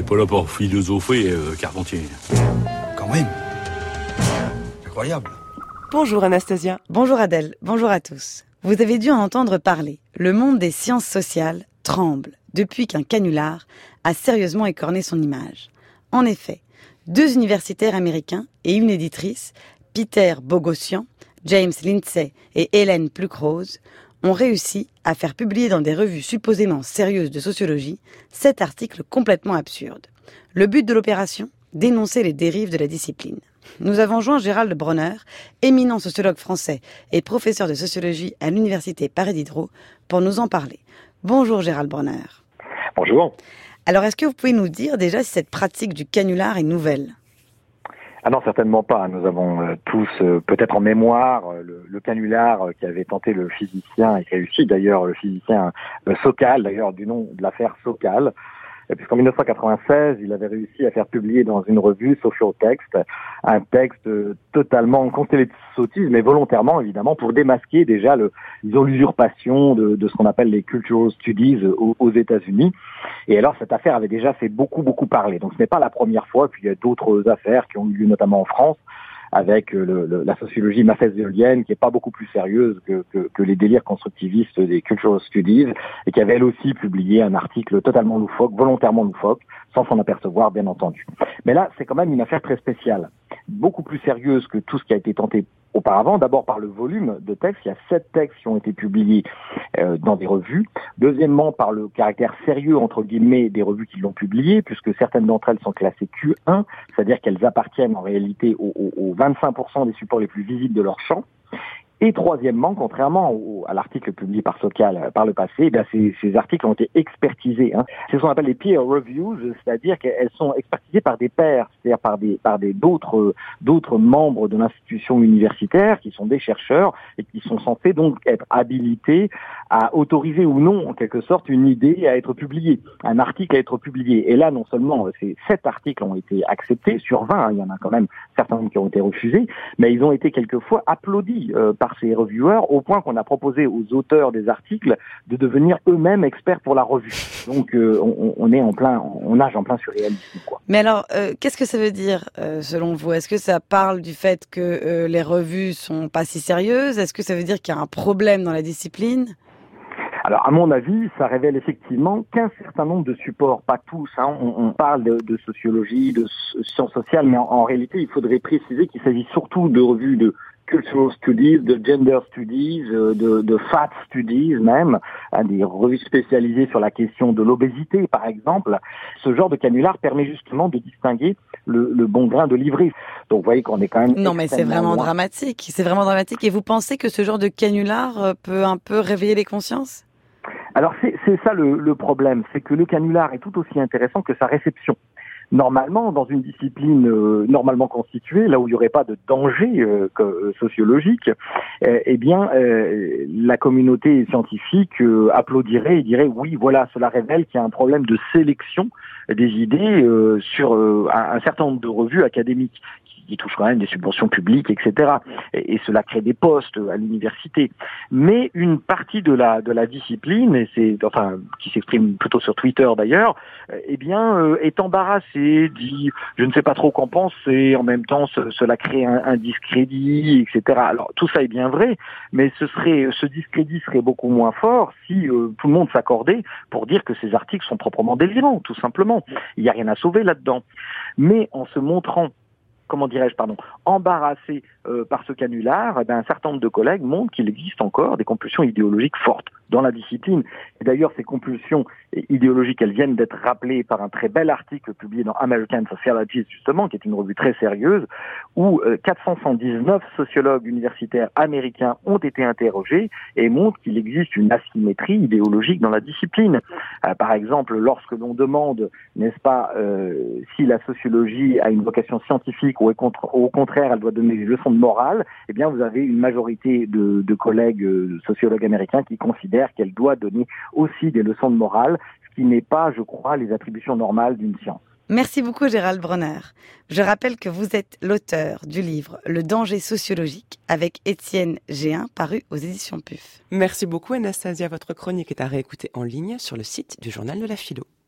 pas là pour philosopher, Carpentier. Quand même. Incroyable. Bonjour Anastasia. Bonjour Adèle, bonjour à tous. Vous avez dû en entendre parler. Le monde des sciences sociales tremble depuis qu'un canular a sérieusement écorné son image. En effet, 2 universitaires américains et une éditrice, Peter Boghossian, James Lindsay et Hélène Pluckrose, ont réussi à faire publier dans des revues supposément sérieuses de sociologie 7 articles complètement absurdes. Le but de l'opération ? Dénoncer les dérives de la discipline. Nous avons joint Gérald Bronner, éminent sociologue français et professeur de sociologie à l'université Paris Diderot, pour nous en parler. Bonjour Gérald Bronner. Bonjour. Alors est-ce que vous pouvez nous dire déjà si cette pratique du canular est nouvelle ? Ah non, certainement pas. Nous avons tous peut-être en mémoire le canular qui avait tenté le physicien et qui réussi d'ailleurs, le physicien Sokal, d'ailleurs du nom de l'affaire Sokal. Puisqu'en 1996, il avait réussi à faire publier dans une revue Social Text un texte totalement constellé de sottises, mais volontairement évidemment pour démasquer déjà l'usurpation de ce qu'on appelle les cultural studies aux États-Unis. Et alors cette affaire avait déjà fait beaucoup parler. Donc ce n'est pas la première fois, puis il y a d'autres affaires qui ont eu lieu notamment en France, avec la sociologie machiavélienne qui est pas beaucoup plus sérieuse que les délires constructivistes des cultural studies, et qui avait elle aussi publié un article totalement loufoque, volontairement loufoque, sans s'en apercevoir bien entendu. Mais là, c'est quand même une affaire très spéciale, beaucoup plus sérieuse que tout ce qui a été tenté auparavant. D'abord par le volume de textes, il y a 7 textes qui ont été publiés dans des revues. Deuxièmement, par le caractère sérieux, entre guillemets, des revues qui l'ont publié, puisque certaines d'entre elles sont classées Q1, c'est-à-dire qu'elles appartiennent en réalité aux 25% des supports les plus visibles de leur champ. Et troisièmement, contrairement à l'article publié par Sokal par le passé, ces articles ont été expertisés. C'est ce qu'on appelle les peer reviews, c'est-à-dire qu'elles sont expertisées par des pairs, c'est-à-dire par d'autres membres de l'institution universitaire qui sont des chercheurs et qui sont censés donc être habilités à autoriser ou non, en quelque sorte, une idée à être publiée, un article à être publié. Et là, non seulement ces 7 articles ont été acceptés sur 20, il y en a quand même certains qui ont été refusés, mais ils ont été quelqueusement applaudis par ces reviewers, au point qu'on a proposé aux auteurs des articles de devenir eux-mêmes experts pour la revue. Donc on nage en plein surréalisme, quoi. Mais alors, qu'est-ce que ça veut dire selon vous ? Est-ce que ça parle du fait que les revues sont pas si sérieuses ? Est-ce que ça veut dire qu'il y a un problème dans la discipline ? Alors, à mon avis, ça révèle effectivement qu'un certain nombre de supports, pas tous, on parle de sociologie, de sciences sociales, mais en réalité, il faudrait préciser qu'il s'agit surtout de revues de cultural studies, de gender studies, de fat studies même, des revues spécialisées sur la question de l'obésité, par exemple. Ce genre de canular permet justement de distinguer le bon grain de l'ivraie. Donc, vous voyez qu'on est quand même... Non, mais c'est vraiment dramatique. C'est vraiment dramatique. Et vous pensez que ce genre de canular peut un peu réveiller les consciences ? Alors, c'est ça le problème. C'est que le canular est tout aussi intéressant que sa réception. Normalement, dans une discipline normalement constituée, là où il n'y aurait pas de danger sociologique, la communauté scientifique applaudirait et dirait oui, voilà, cela révèle qu'il y a un problème de sélection des idées sur un certain nombre de revues académiques qui touchent quand même des subventions publiques, etc. Et cela crée des postes à l'université. Mais une partie de la discipline, qui s'exprime plutôt sur Twitter d'ailleurs, est embarrassée, dit je ne sais pas trop qu'en penser, en même temps cela crée un discrédit, etc. Alors tout ça est bien vrai, mais ce discrédit serait beaucoup moins fort si tout le monde s'accordait pour dire que ces articles sont proprement délirants, tout simplement. Il n'y a rien à sauver là-dedans. Mais en se montrant embarrassé par ce canular, un certain nombre de collègues montrent qu'il existe encore des compulsions idéologiques fortes dans la discipline. Et d'ailleurs, ces compulsions idéologiques, elles viennent d'être rappelées par un très bel article publié dans American Sociologist, justement, qui est une revue très sérieuse, où 479 sociologues universitaires américains ont été interrogés et montrent qu'il existe une asymétrie idéologique dans la discipline. Par exemple, lorsque l'on demande, n'est-ce pas, si la sociologie a une vocation scientifique ou au contraire, elle doit donner des leçons de morale, eh bien, vous avez une majorité de collègues sociologues américains qui considèrent qu'elle doit donner aussi des leçons de morale, ce qui n'est pas, je crois, les attributions normales d'une science. Merci beaucoup Gérald Bronner. Je rappelle que vous êtes l'auteur du livre Le danger sociologique avec Étienne Géhin, paru aux éditions PUF. Merci beaucoup Anastasia, votre chronique est à réécouter en ligne sur le site du Journal de la Philo.